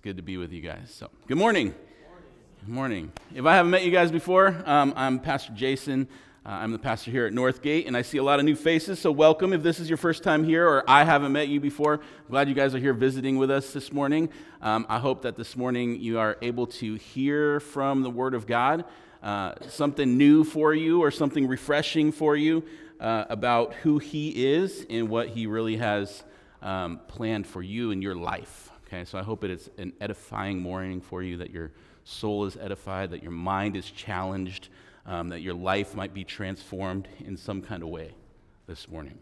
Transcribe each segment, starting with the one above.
good to be with you guys. So, good morning. Good morning. If I haven't met you guys before, I'm Pastor Jason. I'm the pastor here at Northgate, and I see a lot of new faces, so welcome if this is your first time here or I haven't met you before. I'm glad you guys are here visiting with us this morning. I hope that this morning you are able to hear from the Word of God, something new for you or something refreshing for you about who He is and what He really has planned for you in your life. Okay, so I hope it is an edifying morning for you, that your soul is edified, that your mind is challenged, that your life might be transformed in some kind of way this morning.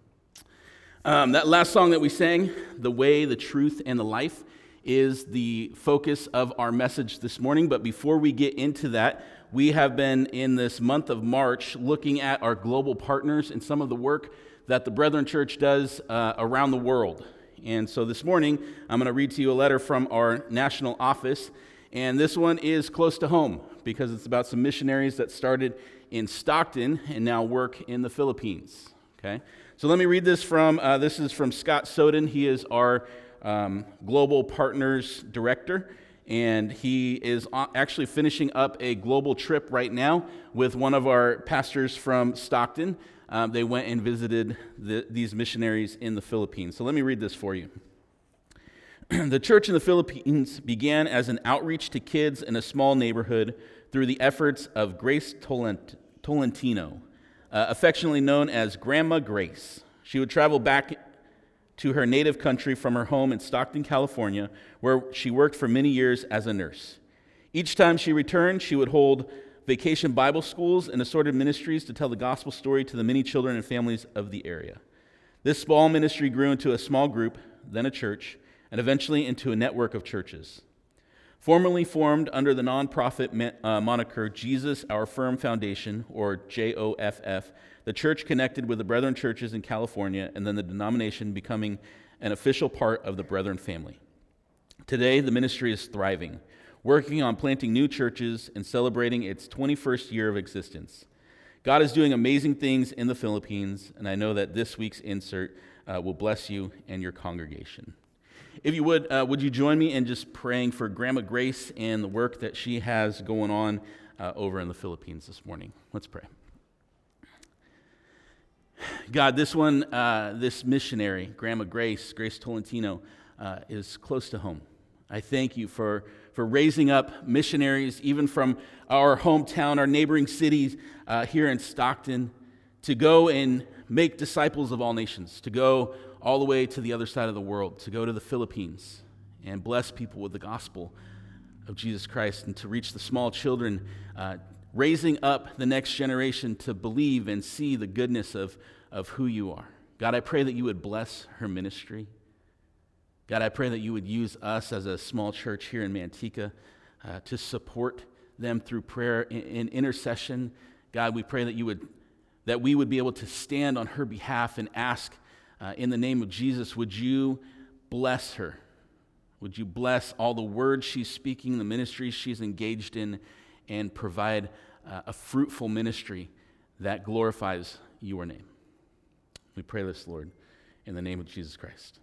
That last song that we sang, "The Way, the Truth, and the Life," is the focus of our message this morning. But before we get into that, we have been in this month of March looking at our global partners and some of the work that the Brethren Church does around the world. And so this morning, I'm going to read to you a letter from our national office. And this one is close to home because it's about some missionaries that started in Stockton and now work in the Philippines. Okay, so let me read this this is from Scott Soden. He is our Global Partners Director, and he is actually finishing up a global trip right now with one of our pastors from Stockton. They went and visited these missionaries in the Philippines. So let me read this for you. The church in the Philippines began as an outreach to kids in a small neighborhood through the efforts of Grace Tolentino, affectionately known as Grandma Grace. She would travel back to her native country from her home in Stockton, California, where she worked for many years as a nurse. Each time she returned, she would hold vacation Bible schools and assorted ministries to tell the gospel story to the many children and families of the area. This small ministry grew into a small group, then a church, and eventually into a network of churches. Formerly formed under the nonprofit moniker Jesus Our Firm Foundation, or JOFF, the church connected with the Brethren churches in California, and then the denomination becoming an official part of the Brethren family. Today, the ministry is thriving, working on planting new churches and celebrating its 21st year of existence. God is doing amazing things in the Philippines, and I know that this week's insert will bless you and your congregation. If you would you join me in just praying for Grandma Grace and the work that she has going on over in the Philippines this morning? Let's pray. God, this missionary, Grandma Grace Tolentino, is close to home. I thank you for raising up missionaries, even from our hometown, our neighboring cities here in Stockton, to go and make disciples of all nations, to go all the way to the other side of the world, to go to the Philippines and bless people with the gospel of Jesus Christ, and to reach the small children, raising up the next generation to believe and see the goodness of who you are. God, I pray that you would bless her ministry. God, I pray that you would use us as a small church here in Manteca to support them through prayer and intercession. God, we pray that we would be able to stand on her behalf and ask, in the name of Jesus, would you bless her? Would you bless all the words she's speaking, the ministries she's engaged in, and provide a fruitful ministry that glorifies your name? We pray this, Lord, in the name of Jesus Christ.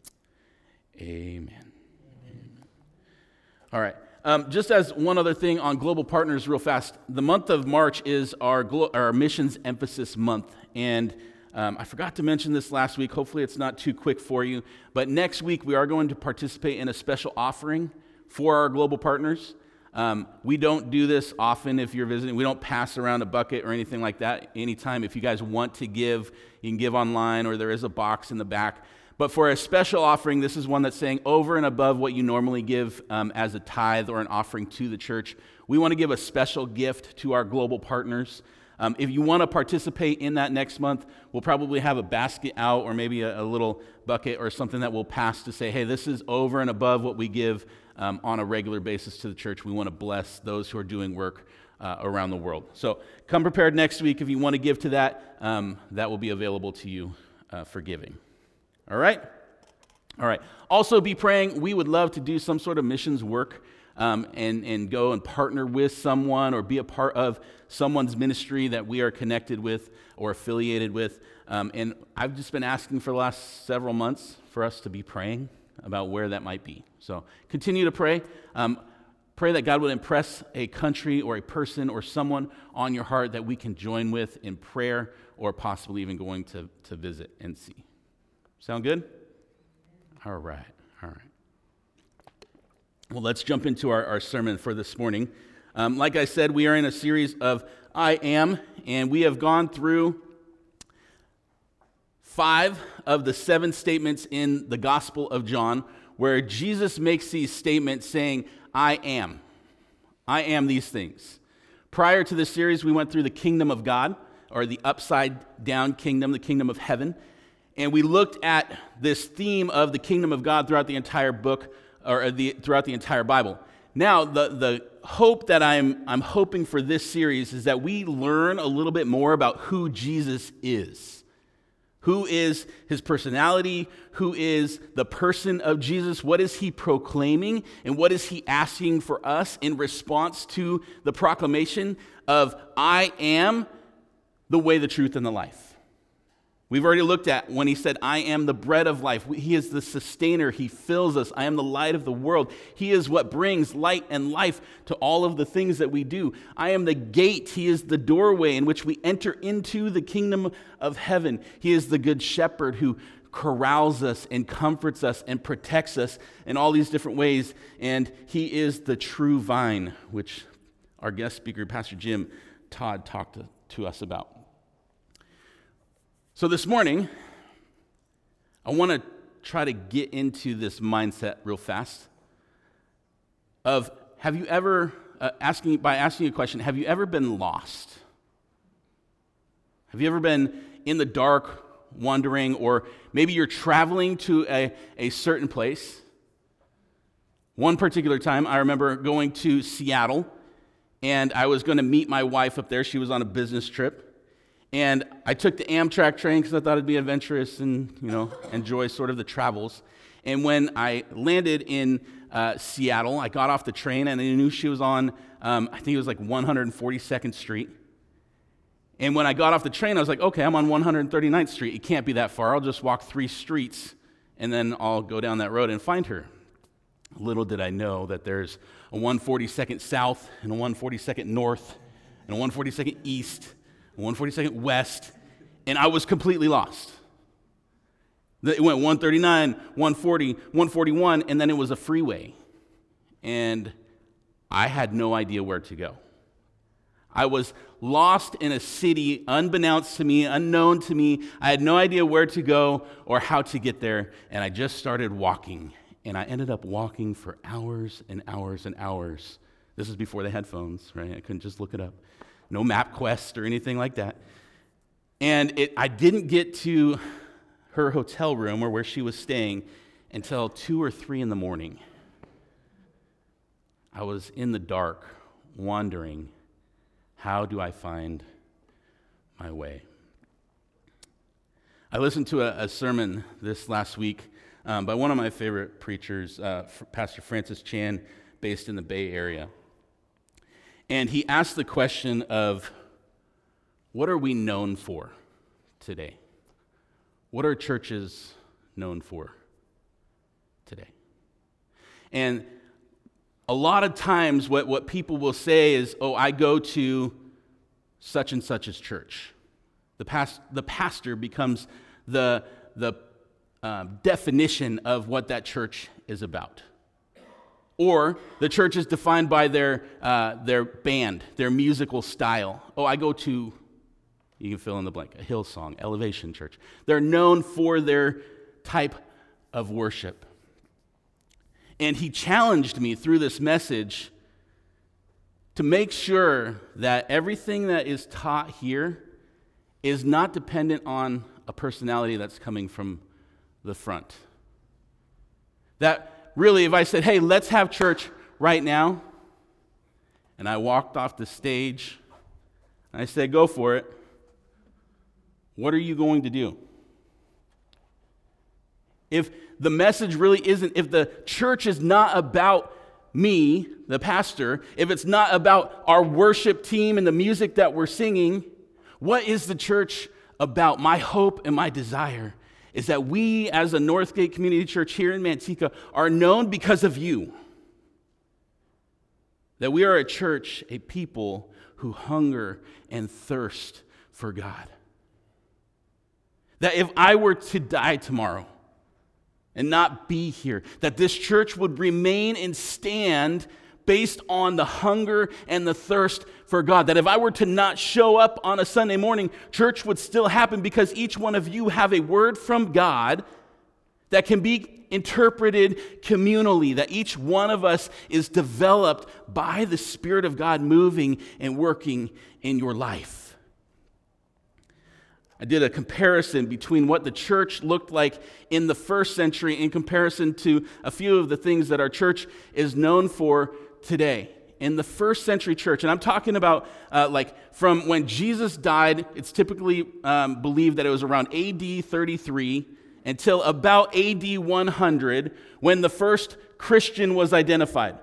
Amen. Amen. All right. Just as one other thing on Global Partners real fast, the month of March is our missions emphasis month, and I forgot to mention this last week. Hopefully it's not too quick for you, but next week we are going to participate in a special offering for our Global Partners. We don't do this often if you're visiting. We don't pass around a bucket or anything like that. Anytime, if you guys want to give, you can give online, or there is a box in the back. But for a special offering, this is one that's saying over and above what you normally give as a tithe or an offering to the church. We want to give a special gift to our global partners. If you want to participate in that next month, we'll probably have a basket out, or maybe a little bucket or something that we'll pass to say, hey, this is over and above what we give on a regular basis to the church. We want to bless those who are doing work around the world. So come prepared next week if you want to give to that. That will be available to you for giving. All right? All right. Also be praying. We would love to do some sort of missions work and go and partner with someone or be a part of someone's ministry that we are connected with or affiliated with. And I've just been asking for the last several months for us to be praying about where that might be. So continue to pray. Pray that God would impress a country or a person or someone on your heart that we can join with in prayer or possibly even going to visit and see. Sound good? All right. Well, let's jump into our sermon for this morning. Like I said, we are in a series of I Am, and we have gone through 5 of the 7 statements in the Gospel of John where Jesus makes these statements saying, I am. I am these things. Prior to this series, we went through the kingdom of God, or the upside down kingdom, the kingdom of heaven. And we looked at this theme of the kingdom of God throughout the entire book, or throughout the entire Bible. Now, the hope that I'm hoping for this series is that we learn a little bit more about who Jesus is. Who is his personality? Who is the person of Jesus? What is he proclaiming? And what is he asking for us in response to the proclamation of I am the way, the truth, and the life? We've already looked at when he said, I am the bread of life. He is the sustainer. He fills us. I am the light of the world. He is what brings light and life to all of the things that we do. I am the gate. He is the doorway in which we enter into the kingdom of heaven. He is the good shepherd who corrals us and comforts us and protects us in all these different ways. And he is the true vine, which our guest speaker, Pastor Jim Todd, talked to us about. So this morning, I want to try to get into this mindset real fast of, have you ever, asking you a question, have you ever been lost? Have you ever been in the dark, wandering, or maybe you're traveling to a certain place? One particular time, I remember going to Seattle, and I was going to meet my wife up there. She was on a business trip. And I took the Amtrak train because I thought it'd be adventurous and, enjoy sort of the travels. And when I landed in Seattle, I got off the train and I knew she was on, I think it was like 142nd Street. And when I got off the train, I was like, okay, I'm on 139th Street. It can't be that far. I'll just walk 3 streets and then I'll go down that road and find her. Little did I know that there's a 142nd South and a 142nd North and a 142nd East, 142nd West, and I was completely lost. It went 139, 140, 141, and then it was a freeway. And I had no idea where to go. I was lost in a city unbeknownst to me, unknown to me. I had no idea where to go or how to get there, and I just started walking. And I ended up walking for hours and hours and hours. This is before they had phones, right? I couldn't just look it up. No MapQuest or anything like that. And I didn't get to her hotel room or where she was staying until 2 or 3 in the morning. I was in the dark, wandering, how do I find my way? I listened to a sermon this last week by one of my favorite preachers, Pastor Francis Chan, based in the Bay Area. And he asked the question of, what are we known for today? What are churches known for today? And a lot of times what people will say is, oh, I go to such and such as church. The pastor becomes the definition of what that church is about. Or the church is defined by their band, their musical style. Oh, I go to, you can fill in the blank, a Hillsong, Elevation Church. They're known for their type of worship. And he challenged me through this message to make sure that everything that is taught here is not dependent on a personality that's coming from the front. That really, if I said, hey, let's have church right now, and I walked off the stage, and I said, go for it, what are you going to do? If the message really isn't, if the church is not about me, the pastor, if it's not about our worship team and the music that we're singing, what is the church about? My hope and my desire is that we as a Northgate Community Church here in Manteca are known because of you. That we are a church, a people who hunger and thirst for God. That if I were to die tomorrow and not be here, that this church would remain and stand based on the hunger and the thirst for God. That if I were to not show up on a Sunday morning, church would still happen because each one of you have a word from God that can be interpreted communally, that each one of us is developed by the Spirit of God moving and working in your life. I did a comparison between what the church looked like in the first century in comparison to a few of the things that our church is known for today. In the first century church, and I'm talking about from when Jesus died, it's typically believed that it was around AD 33 until about AD 100 when the first Christian was identified.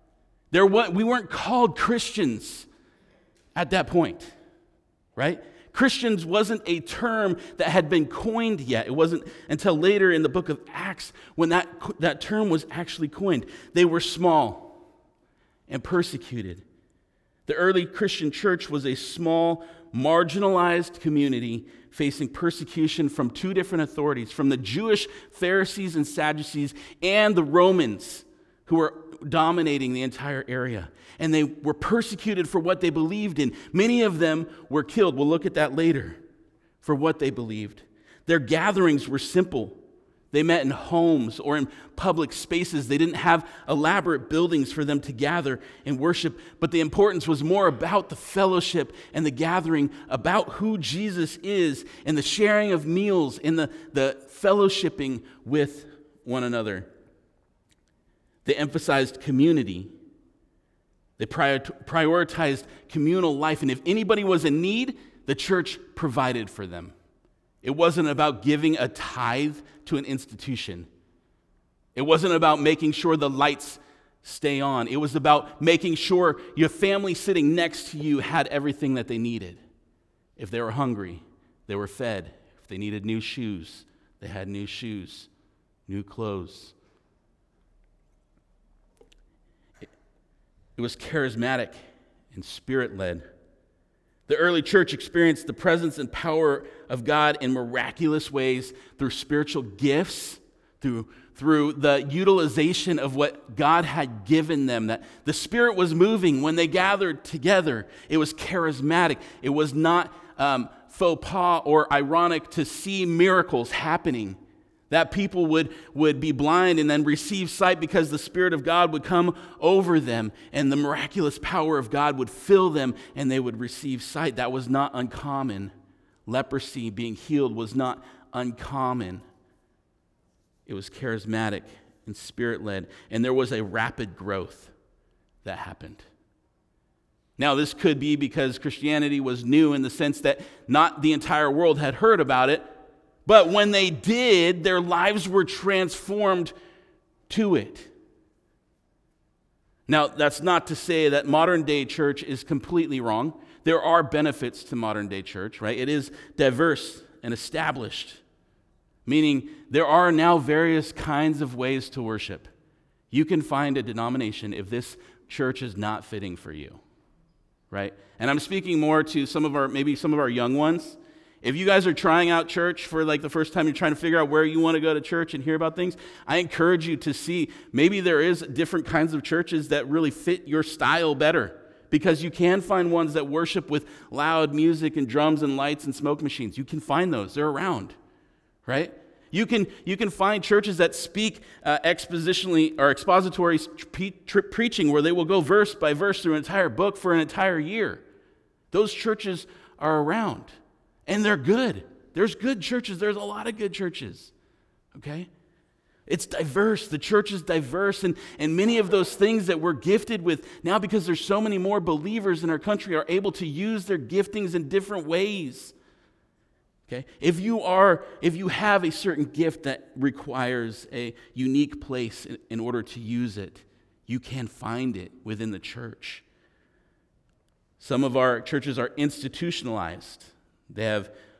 We weren't called Christians at that point, right? Christians wasn't a term that had been coined yet. It wasn't until later in the book of Acts when that term was actually coined. They were small and persecuted. The early Christian church was a small, marginalized community facing persecution from two different authorities, from the Jewish Pharisees and Sadducees and the Romans who were dominating the entire area. And they were persecuted for what they believed in. Many of them were killed. We'll look at that later, for what they believed. Their gatherings were simple. They met in homes or in public spaces. They didn't have elaborate buildings for them to gather and worship, but the importance was more about the fellowship and the gathering, about who Jesus is, and the sharing of meals and the fellowshipping with one another. They emphasized community. They prioritized communal life, and if anybody was in need, the church provided for them. It wasn't about giving a tithe to an institution. It wasn't about making sure the lights stay on. It was about making sure your family sitting next to you had everything that they needed. If they were hungry, they were fed. If they needed new shoes, they had new shoes, new clothes. It was charismatic and spirit-led. The early church experienced the presence and power of God in miraculous ways through spiritual gifts, through the utilization of what God had given them. That the Spirit was moving when they gathered together. It was charismatic. It was not faux pas or ironic to see miracles happening. That people would be blind and then receive sight because the Spirit of God would come over them and the miraculous power of God would fill them and they would receive sight. That was not uncommon. Leprosy being healed was not uncommon. It was charismatic and Spirit-led, and there was a rapid growth that happened. Now, this could be because Christianity was new in the sense that not the entire world had heard about it, but when they did, their lives were transformed to it. Now, that's not to say that modern-day church is completely wrong. There are benefits to modern-day church, right? It is diverse and established, meaning there are now various kinds of ways to worship. You can find a denomination if this church is not fitting for you, right? And I'm speaking more to some of our young ones. If you guys are trying out church for the first time, you're trying to figure out where you want to go to church and hear about things, I encourage you to see maybe there is different kinds of churches that really fit your style better, because you can find ones that worship with loud music and drums and lights and smoke machines. You can find those. They're around, right? You can find churches that speak expositionally or expository preaching where they will go verse by verse through an entire book for an entire year. Those churches are around. And they're good. There's good churches. There's a lot of good churches. Okay? It's diverse. The church is diverse. And many of those things that we're gifted with now, because there's so many more believers in our country, are able to use their giftings in different ways. Okay? If you have a certain gift that requires a unique place in order to use it, you can find it within the church. Some of our churches are institutionalized. They have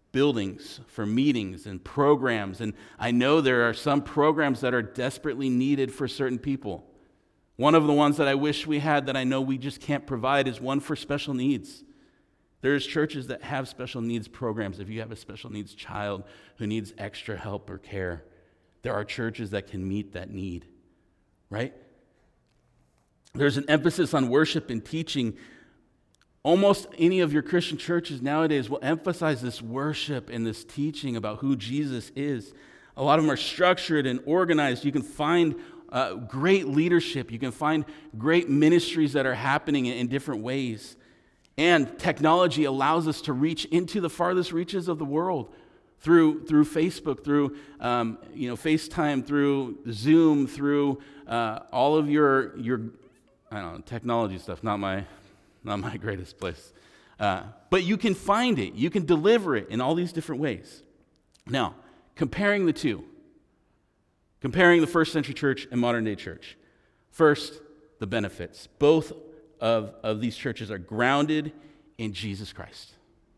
buildings for meetings and programs. And I know there are some programs that are desperately needed for certain people. One of the ones that I wish we had that I know we just can't provide is one for special needs. There's churches that have special needs programs. If you have a special needs child who needs extra help or care, there are churches that can meet that need, right? There's an emphasis on worship and teaching. Almost any of your Christian churches nowadays will emphasize this worship and this teaching about who Jesus is. A lot of them are structured and organized. You can find great leadership. You can find great ministries that are happening in different ways. And technology allows us to reach into the farthest reaches of the world through Facebook, through FaceTime, through Zoom, through all of your I don't know, technology stuff. Not my greatest place. But you can find it. You can deliver it in all these different ways. Now, comparing the two. Comparing the first century church and modern day church. First, the benefits. Both of these churches are grounded in Jesus Christ.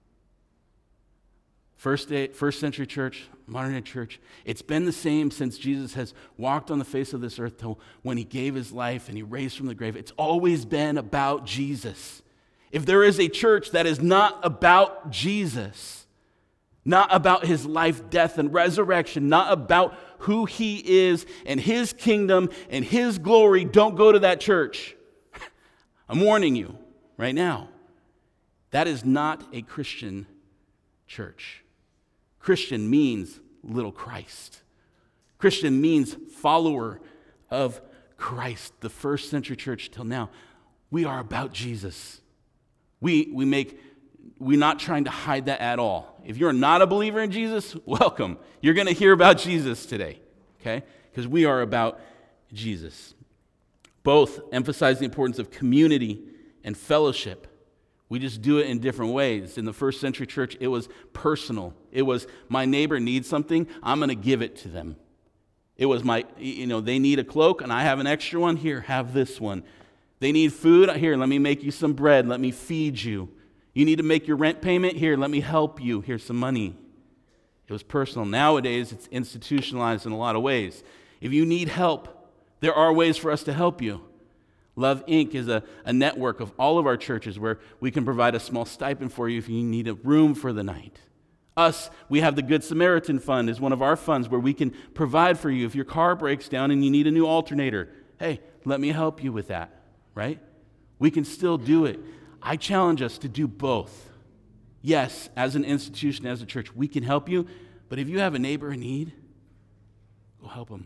First century church, modern day church, it's been the same since Jesus has walked on the face of this earth till when he gave his life and he raised from the grave. It's always been about Jesus. If there is a church that is not about Jesus, not about his life, death, and resurrection, not about who he is and his kingdom and his glory, don't go to that church. I'm warning you right now. That is not a Christian church. Christian means little Christ. Christian means follower of Christ. The first century church till now, we are about Jesus. We're not trying to hide that at all. If you're not a believer in Jesus, welcome. You're going to hear about Jesus today, okay? Because we are about Jesus. Both emphasize the importance of community and fellowship. We just do it in different ways. In the first century church, it was personal. It was my neighbor needs something, I'm going to give it to them. It was they need a cloak and I have an extra one. Here, have this one. They need food. Here, let me make you some bread. Let me feed you. You need to make your rent payment. Here, let me help you. Here's some money. It was personal. Nowadays, it's institutionalized in a lot of ways. If you need help, there are ways for us to help you. Love Inc. is a network of all of our churches where we can provide a small stipend for you if you need a room for the night. We have the Good Samaritan Fund is one of our funds where we can provide for you if your car breaks down and you need a new alternator. Hey, let me help you with that, right? We can still do it. I challenge us to do both. Yes, as an institution, as a church, we can help you, but if you have a neighbor in need, go help them.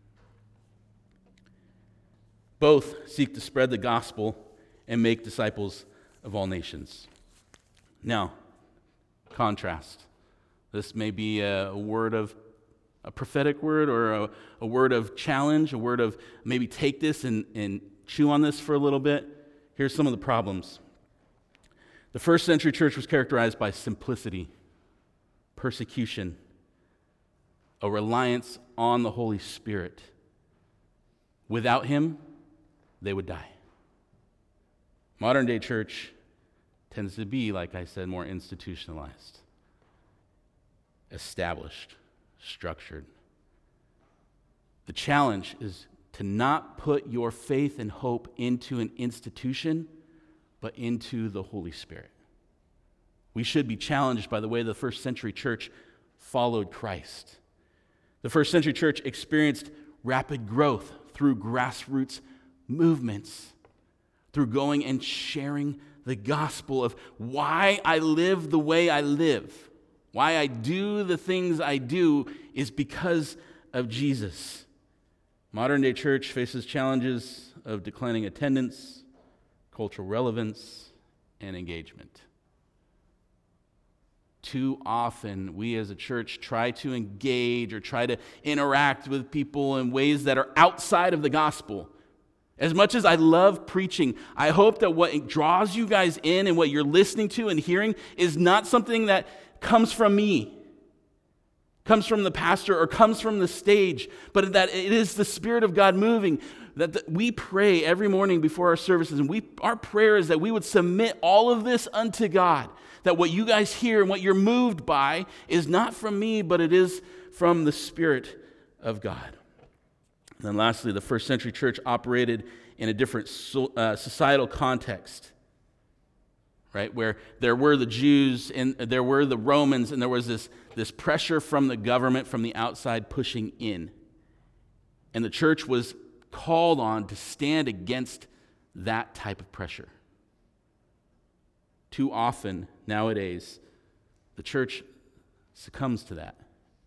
Both seek to spread the gospel and make disciples of all nations. Now, contrast. This may be a prophetic word or a word of challenge, a word of maybe take this and chew on this for a little bit. Here's some of the problems. The first century church was characterized by simplicity, persecution, a reliance on the Holy Spirit. Without him, they would die. Modern day church tends to be, like I said, more institutionalized, established, structured. The challenge is to not put your faith and hope into an institution, but into the Holy Spirit. We should be challenged by the way the first century church followed Christ. The first century church experienced rapid growth through grassroots movements, through going and sharing the gospel of why I live the way I live, why I do the things I do is because of Jesus. Modern day church faces challenges of declining attendance, cultural relevance, and engagement. Too often, we as a church try to engage or try to interact with people in ways that are outside of the gospel. As much as I love preaching, I hope that what draws you guys in and what you're listening to and hearing is not something that comes from me, comes from the pastor, or comes from the stage, but that it is the Spirit of God moving, that we pray every morning before our services, and our prayer is that we would submit all of this unto God, that what you guys hear and what you're moved by is not from me, but it is from the Spirit of God. And then lastly, the first century church operated in a different societal context, right? Where there were the Jews and there were the Romans, and there was this pressure from the government from the outside pushing in. And the church was called on to stand against that type of pressure. Too often nowadays, the church succumbs to that.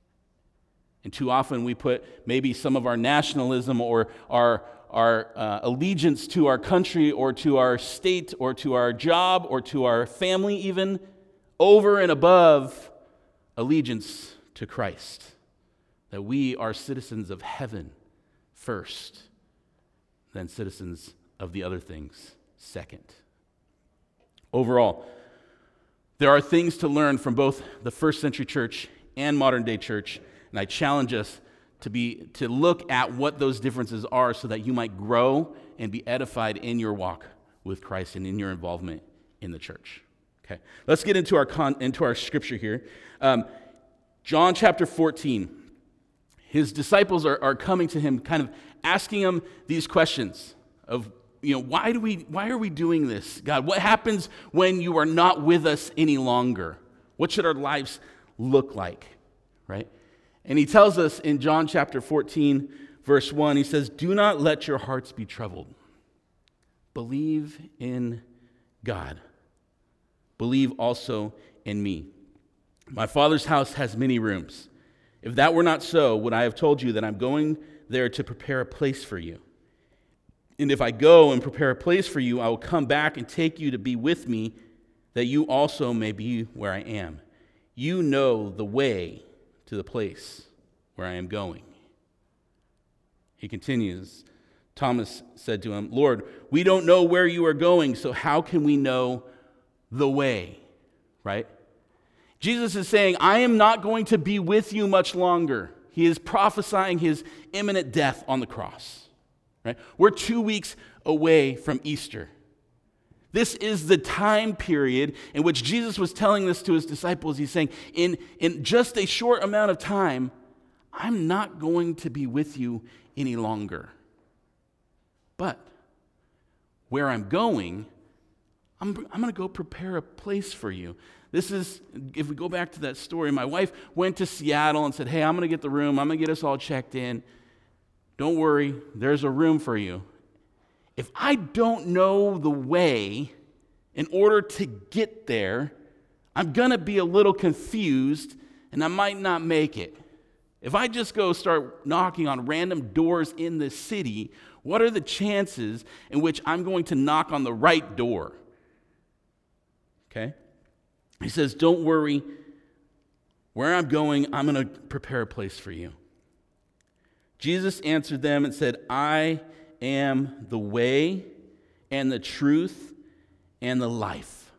And too often we put maybe some of our nationalism or our allegiance to our country or to our state or to our job or to our family even over and above allegiance to Christ. That we are citizens of heaven first, then citizens of the other things second. Overall, there are things to learn from both the first century church and modern day church, and I challenge us to look at what those differences are so that you might grow and be edified in your walk with Christ and in your involvement in the church. Okay, let's get into our scripture here. John chapter 14. His disciples are coming to him, kind of asking him these questions of, why are we doing this, God? What happens when you are not with us any longer? What should our lives look like, right? And he tells us in John chapter 14, verse 1, he says, "Do not let your hearts be troubled. Believe in God. Believe also in me. My Father's house has many rooms. If that were not so, would I have told you that I'm going there to prepare a place for you? And if I go and prepare a place for you, I will come back and take you to be with me, that you also may be where I am. You know the way to the place where I am going." He continues, Thomas said to him, "Lord, we don't know where you are going, so how can we know the way?" Right? Jesus is saying, I am not going to be with you much longer. He is prophesying his imminent death on the cross. Right? We're 2 weeks away from Easter. This is the time period in which Jesus was telling this to his disciples. He's saying, in just a short amount of time, I'm not going to be with you any longer. But where I'm going, I'm going to go prepare a place for you. This is, if we go back to that story, my wife went to Seattle and said, "Hey, I'm going to get the room. I'm going to get us all checked in. Don't worry, there's a room for you." If I don't know the way in order to get there, I'm going to be a little confused and I might not make it. If I just go start knocking on random doors in the city, what are the chances in which I'm going to knock on the right door? Okay? He says, don't worry. Where I'm going, I'm going to prepare a place for you. Jesus answered them and said, I am the way and the truth and the life.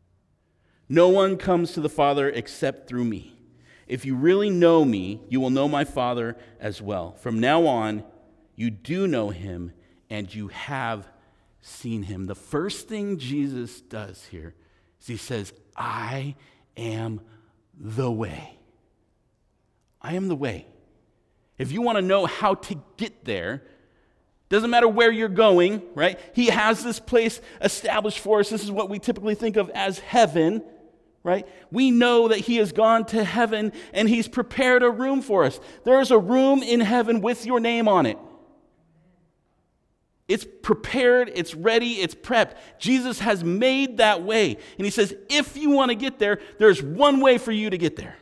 No one comes to the Father except through me. If you really know me, you will know my Father as well. From now on, you do know him and you have seen him. The first thing Jesus does here is he says, I am the way. I am the way. If you want to know how to get there, doesn't matter where you're going, right? He has this place established for us. This is what we typically think of as heaven, right? We know that he has gone to heaven and he's prepared a room for us. There is a room in heaven with your name on it. It's prepared, it's ready, it's prepped. Jesus has made that way. And he says, if you want to get there, there's one way for you to get there.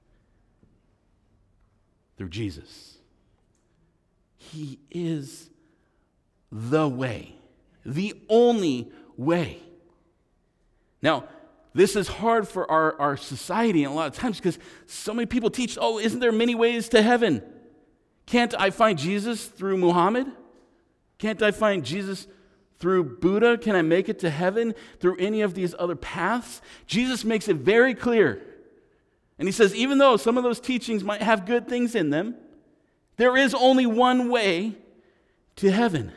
Through Jesus. He is the way. The only way. Now, this is hard for our society and a lot of times because so many people teach, isn't there many ways to heaven? Can't I find Jesus through Muhammad? Can't I find Jesus through Buddha? Can I make it to heaven through any of these other paths? Jesus makes it very clear. And he says, even though some of those teachings might have good things in them, there is only one way to heaven.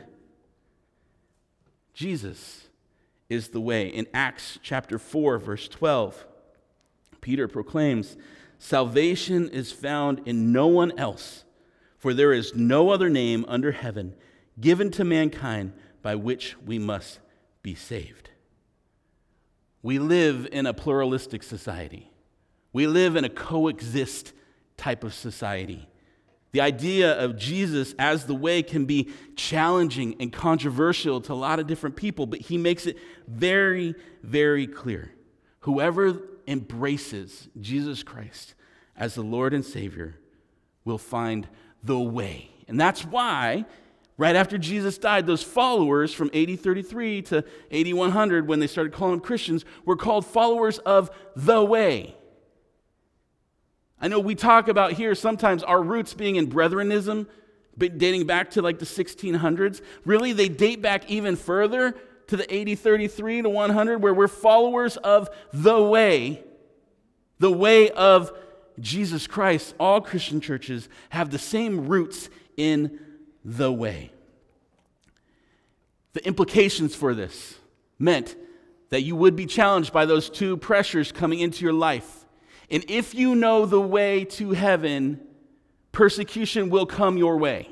Jesus is the way. In Acts chapter 4, verse 12, Peter proclaims, "Salvation is found in no one else, for there is no other name under heaven given to mankind by which we must be saved." We live in a pluralistic society. We live in a coexist type of society. The idea of Jesus as the way can be challenging and controversial to a lot of different people, but he makes it very, very clear. Whoever embraces Jesus Christ as the Lord and Savior will find the way. And that's why, right after Jesus died, those followers from AD 33 to AD 100, when they started calling them Christians, were called followers of the way. I know we talk about here sometimes our roots being in Brethrenism, dating back to like the 1600s. Really, they date back even further to the AD 33 to 100, where we're followers of the way of Jesus Christ. All Christian churches have the same roots in the way. The implications for this meant that you would be challenged by those two pressures coming into your life. And if you know the way to heaven, persecution will come your way.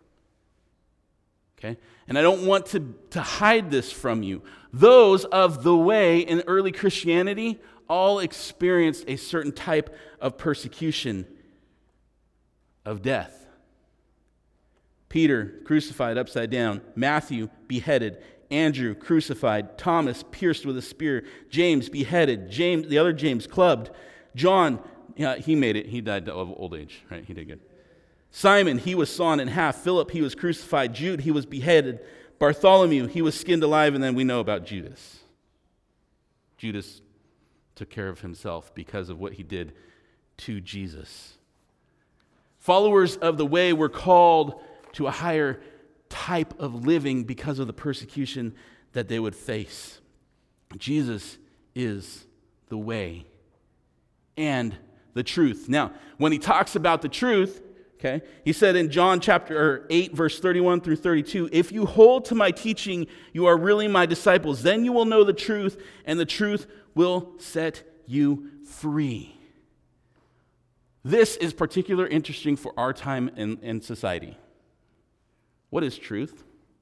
Okay? And I don't want to hide this from you. Those of the way in early Christianity all experienced a certain type of persecution, of death. Peter, crucified upside down. Matthew, beheaded. Andrew, crucified. Thomas, pierced with a spear. James, beheaded. James, the other James, clubbed. John, he made it. He died of old age, right? He did good. Simon, he was sawn in half. Philip, he was crucified. Jude, he was beheaded. Bartholomew, he was skinned alive. And then we know about Judas. Judas took care of himself because of what he did to Jesus. Followers of the way were called to a higher type of living because of the persecution that they would face. Jesus is the way and the truth. Now, when he talks about the truth, okay, he said in John chapter 8, verse 31 through 32, "If you hold to my teaching, you are really my disciples. Then you will know the truth, and the truth will set you free." This is particularly interesting for our time in society. What is truth?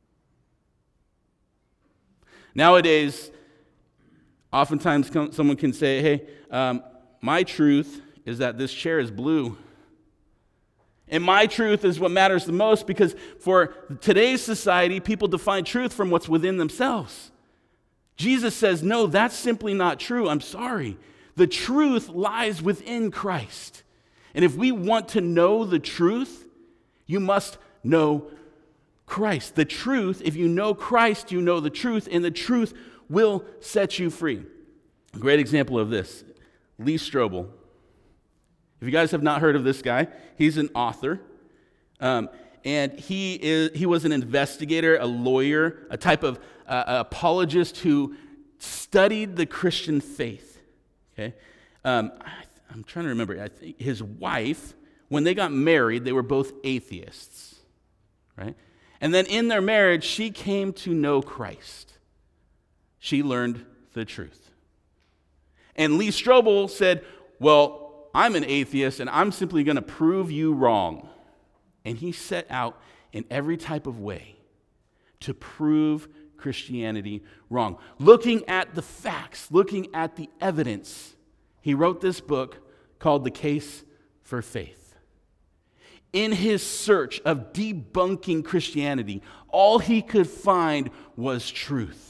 Nowadays, oftentimes someone can say, "Hey, my truth is that this chair is blue. And my truth is what matters the most," because for today's society, people define truth from what's within themselves. Jesus says, no, that's simply not true. I'm sorry. The truth lies within Christ. And if we want to know the truth, you must know Christ. The truth, if you know Christ, you know the truth, and the truth will set you free. A great example of this, Lee Strobel. If you guys have not heard of this guy, he's an author, and he was an investigator, a lawyer, a type of apologist who studied the Christian faith. Okay, I'm trying to remember. I think his wife, when they got married, they were both atheists, right? And then in their marriage, she came to know Christ. She learned the truth. And Lee Strobel said, well, I'm an atheist, and I'm simply going to prove you wrong. And he set out in every type of way to prove Christianity wrong. Looking at the facts, looking at the evidence, he wrote this book called The Case for Faith. In his search of debunking Christianity, all he could find was truth.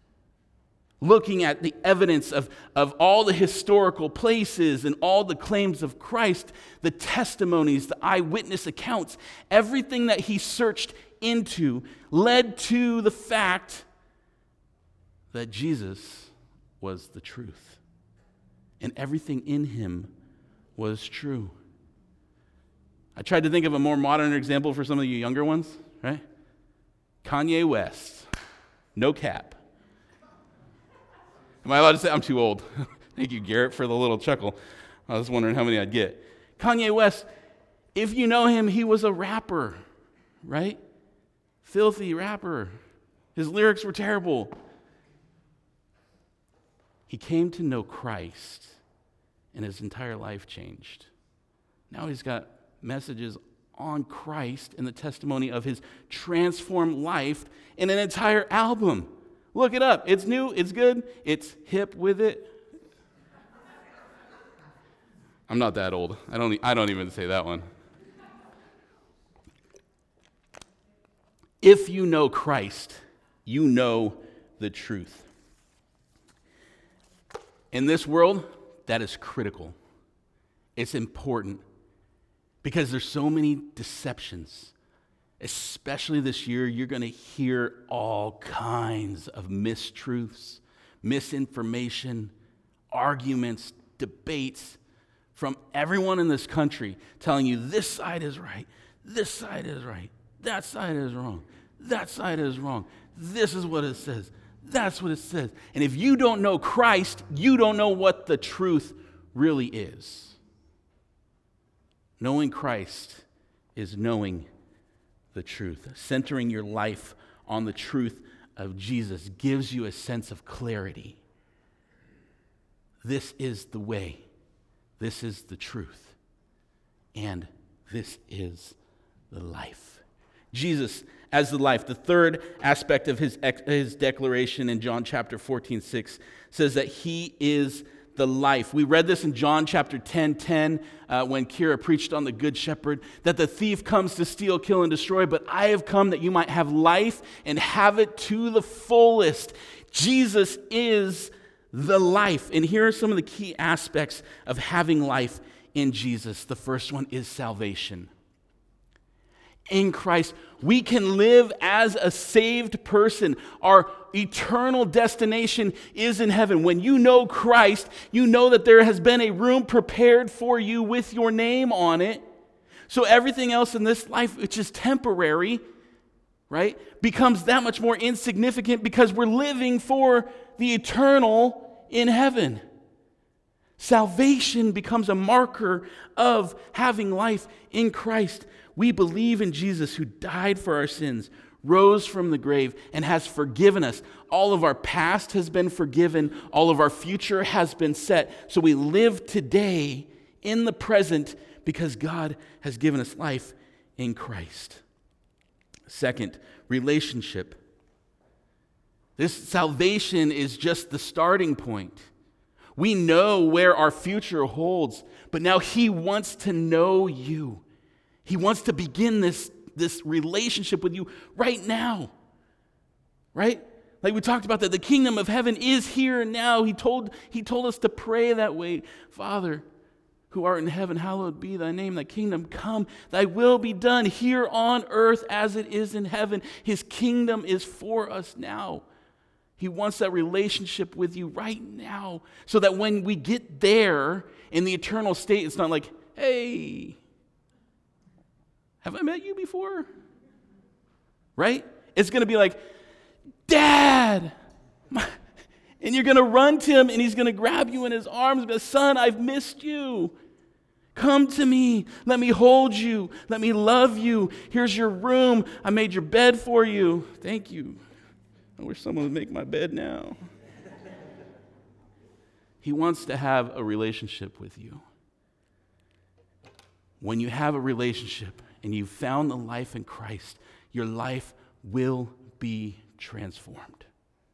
Looking at the evidence of all the historical places and all the claims of Christ, the testimonies, the eyewitness accounts, everything that he searched into led to the fact that Jesus was the truth. And everything in him was true. I tried to think of a more modern example for some of you younger ones, right? Kanye West. No cap. Am I allowed to say? I'm too old. Thank you, Garrett, for the little chuckle. I was wondering how many I'd get. Kanye West, if you know him, he was a rapper, right? filthy rapper. His lyrics were terrible. He came to know Christ, and his entire life changed. Now he's got messages on Christ and the testimony of his transformed life in an entire album. Look it up. It's new, it's good, it's hip with it. I'm not that old. I don't even say that one. If you know Christ, you know the truth. In this world, that is critical. It's important because there's so many deceptions. Especially this year, you're going to hear all kinds of mistruths, misinformation, arguments, debates from everyone in this country telling you this side is right, this side is right, that side is wrong, that side is wrong. This is what it says. That's what it says. And if you don't know Christ, you don't know what the truth really is. Knowing Christ is knowing the truth. Centering your life on the truth of Jesus gives you a sense of clarity. This is the way. This is the truth. And this is the life. Jesus as the life. The third aspect of his declaration in John chapter 14:6 says that he is the life. We read this in John chapter 10:10 when Kira preached on the Good Shepherd, that the thief comes to steal, kill, and destroy, but I have come that you might have life and have it to the fullest. Jesus is the life. And here are some of the key aspects of having life in Jesus. The first one is salvation. In Christ, we can live as a saved person. Our eternal destination is in heaven. When you know Christ, you know that there has been a room prepared for you with your name on it. So everything else in this life, which is temporary, right, becomes that much more insignificant because we're living for the eternal in heaven. Salvation becomes a marker of having life in Christ. We believe in Jesus who died for our sins, rose from the grave, and has forgiven us. All of our past has been forgiven. All of our future has been set. So we live today in the present because God has given us life in Christ. Second, relationship. This salvation is just the starting point. We know where our future holds, but now He wants to know you. He wants to begin this relationship with you right now. Right? Like we talked about that the kingdom of heaven is here now. He told us to pray that way. Father, who art in heaven, hallowed be thy name. Thy kingdom come. Thy will be done here on earth as it is in heaven. His kingdom is for us now. He wants that relationship with you right now so that when we get there in the eternal state, it's not like, hey, have I met you before? Right? It's going to be like, Dad! And you're going to run to Him and He's going to grab you in His arms and be like, Son, I've missed you. Come to me. Let me hold you. Let me love you. Here's your room. I made your bed for you. Thank you. I wish someone would make my bed now. He wants to have a relationship with you. When you have a relationship and you've found the life in Christ, your life will be transformed.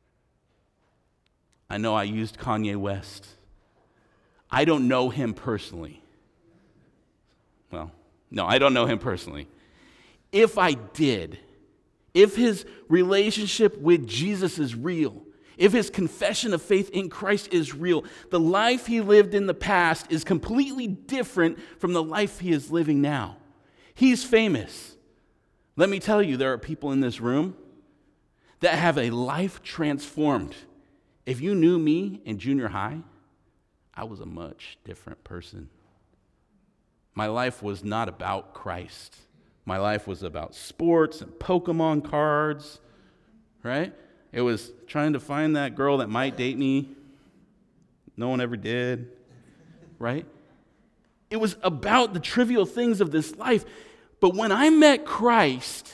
I know I used Kanye West. I don't know him personally. Well, no, I don't know him personally. If I did, if his relationship with Jesus is real, if his confession of faith in Christ is real, the life he lived in the past is completely different from the life he is living now. He's famous. Let me tell you, there are people in this room that have a life transformed. If you knew me in junior high, I was a much different person. My life was not about Christ. My life was about sports and Pokemon cards, right? It was trying to find that girl that might date me. No one ever did, right? It was about the trivial things of this life. But when I met Christ,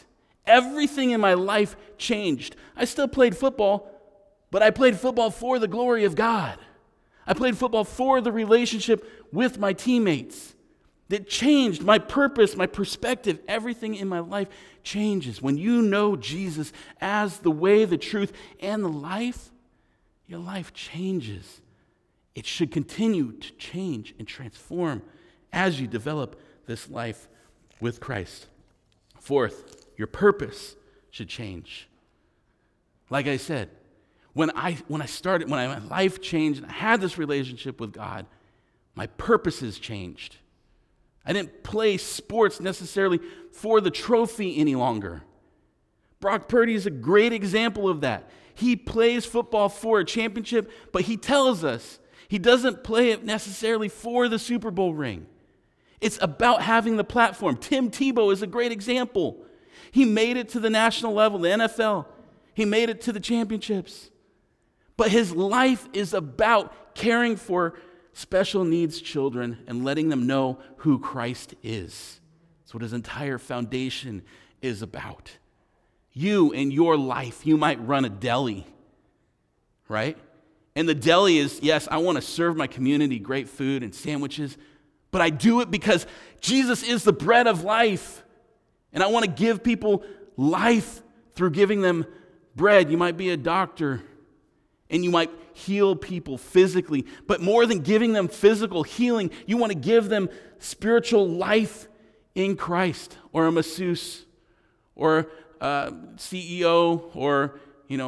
Everything in my life changed. I still played football, but I played football for the glory of God. I played football for the relationship with my teammates. That changed my purpose, my perspective. Everything in my life changes. When you know Jesus as the way, the truth, and the life, your life changes. It should continue to change and transform as you develop this life with Christ. Fourth, your purpose should change. Like I said, when my life changed and I had this relationship with God, my purposes changed. I didn't play sports necessarily for the trophy any longer. Brock Purdy is a great example of that. He plays football for a championship, but he tells us he doesn't play it necessarily for the Super Bowl ring. It's about having the platform. Tim Tebow is a great example. He made it to the national level, the NFL. He made it to the championships. But his life is about caring for special needs children and letting them know who Christ is. That's what his entire foundation is about. You, in your life, you might run a deli, right? And the deli is, yes, I want to serve my community great food and sandwiches, but I do it because Jesus is the bread of life. And I want to give people life through giving them bread. You might be a doctor, and you might heal people physically, but more than giving them physical healing, you want to give them spiritual life in Christ, or a masseuse, or a CEO, or,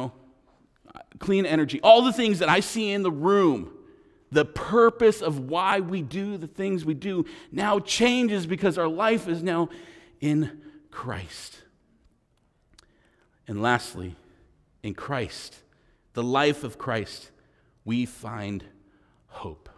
clean energy. All the things that I see in the room, the purpose of why we do the things we do now changes because our life is now in Christ. And lastly, in Christ, the life of Christ, we find hope.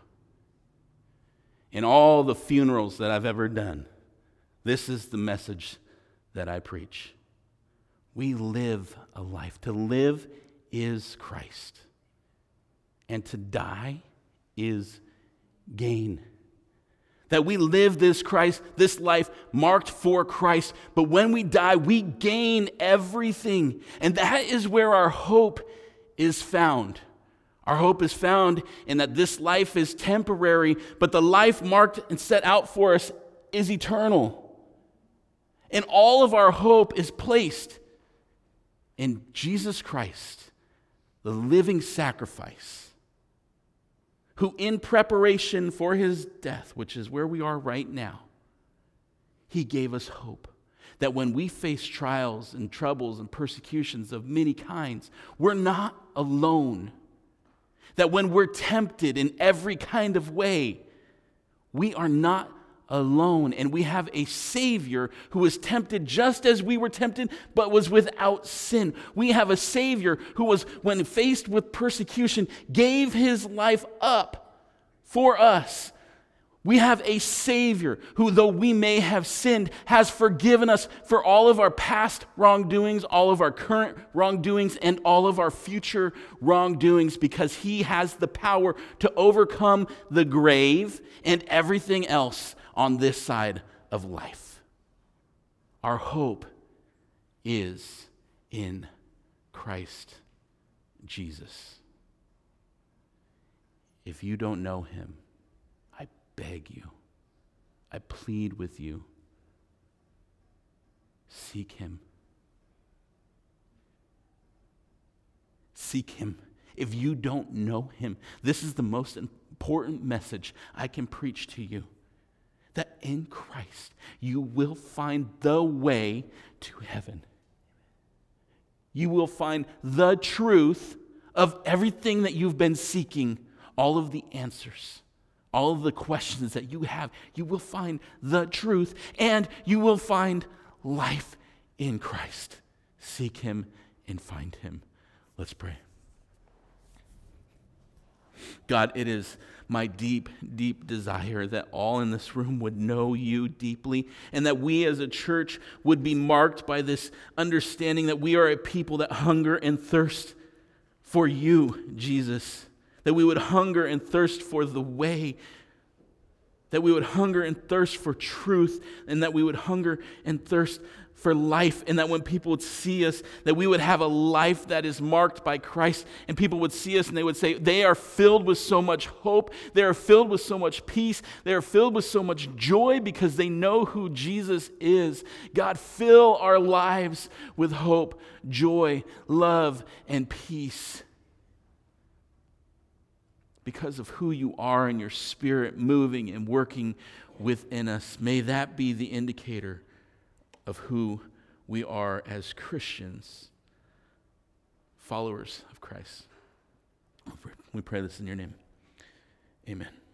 In all the funerals that I've ever done, this is the message that I preach. We live a life. To live is Christ, and to die is gain. That we live this life marked for Christ, but when we die, we gain everything. And that is where our hope is found. Our hope is found in that this life is temporary, but the life marked and set out for us is eternal. And all of our hope is placed in Jesus Christ, the living sacrifice, who in preparation for his death, which is where we are right now, he gave us hope. That when we face trials and troubles and persecutions of many kinds, we're not alone. That when we're tempted in every kind of way, we are not alone. And we have a Savior who was tempted just as we were tempted, but was without sin. We have a Savior who was, when faced with persecution, gave his life up for us. We have a Savior who, though we may have sinned, has forgiven us for all of our past wrongdoings, all of our current wrongdoings, and all of our future wrongdoings, because he has the power to overcome the grave and everything else on this side of life. Our hope is in Christ Jesus. If you don't know him, I beg you, I plead with you, seek him. Seek him. If you don't know him, this is the most important message I can preach to you. That in Christ, you will find the way to heaven. You will find the truth of everything that you've been seeking, all of the answers, all of the questions that you have. You will find the truth, and you will find life in Christ. Seek him and find him. Let's pray. God, it is my deep, deep desire that all in this room would know you deeply, and that we as a church would be marked by this understanding that we are a people that hunger and thirst for you, Jesus. That we would hunger and thirst for the way, that we would hunger and thirst for truth, and that we would hunger and thirst for life, and that when people would see us, that we would have a life that is marked by Christ, and people would see us and they would say, they are filled with so much hope, they are filled with so much peace, they are filled with so much joy because they know who Jesus is. God, fill our lives with hope, joy, love, and peace because of who you are and your Spirit moving and working within us. May that be the indicator of who we are as Christians, followers of Christ. We pray this in your name. Amen.